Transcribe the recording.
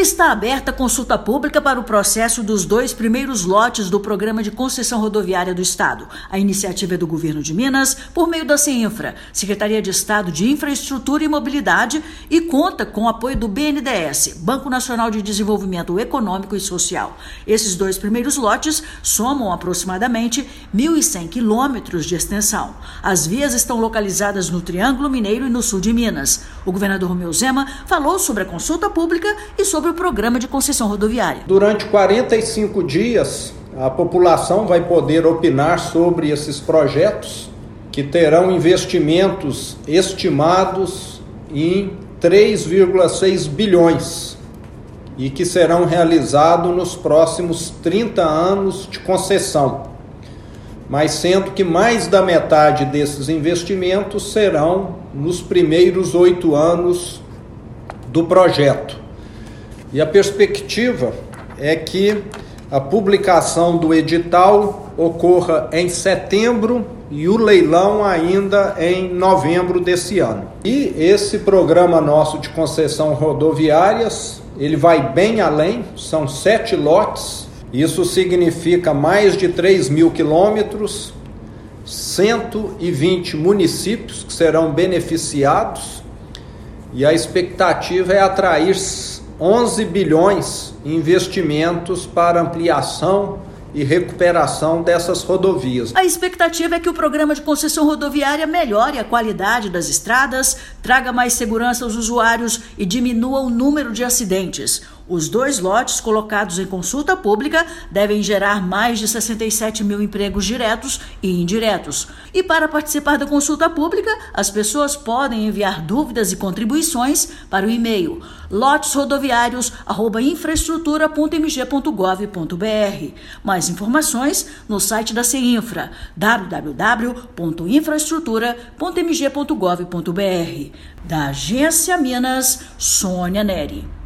Está aberta a consulta pública para o processo dos 2 primeiros lotes do Programa de Concessão Rodoviária do Estado. A iniciativa é do Governo de Minas, por meio da CEINFRA, Secretaria de Estado de Infraestrutura e Mobilidade, e conta com o apoio do BNDES, Banco Nacional de Desenvolvimento Econômico e Social. Esses 2 primeiros lotes somam aproximadamente 1.100 quilômetros de extensão. As vias estão localizadas no Triângulo Mineiro e no sul de Minas. O governador Romeu Zema falou sobre a consulta pública e sobre o programa de concessão rodoviária. Durante 45 dias, a população vai poder opinar sobre esses projetos, que terão investimentos estimados em 3,6 bilhões e que serão realizados nos próximos 30 anos de concessão, mas sendo que mais da metade desses investimentos serão nos primeiros 8 anos do projeto. E a perspectiva é que a publicação do edital ocorra em setembro e o leilão ainda em novembro desse ano. E esse programa nosso de concessão rodoviárias, ele vai bem além, são 7 lotes, isso significa mais de 3.000 quilômetros, 120 municípios que serão beneficiados, e a expectativa é atrair 11 bilhões em investimentos para ampliação e recuperação dessas rodovias. A expectativa é que o programa de concessão rodoviária melhore a qualidade das estradas, traga mais segurança aos usuários e diminua o número de acidentes. Os 2 lotes colocados em consulta pública devem gerar mais de 67 mil empregos diretos e indiretos. E para participar da consulta pública, as pessoas podem enviar dúvidas e contribuições para o e-mail lotesrodoviarios@infraestrutura.mg.gov.br. Mais informações no site da CEINFRA, www.infraestrutura.mg.gov.br. Da Agência Minas, Sônia Neri.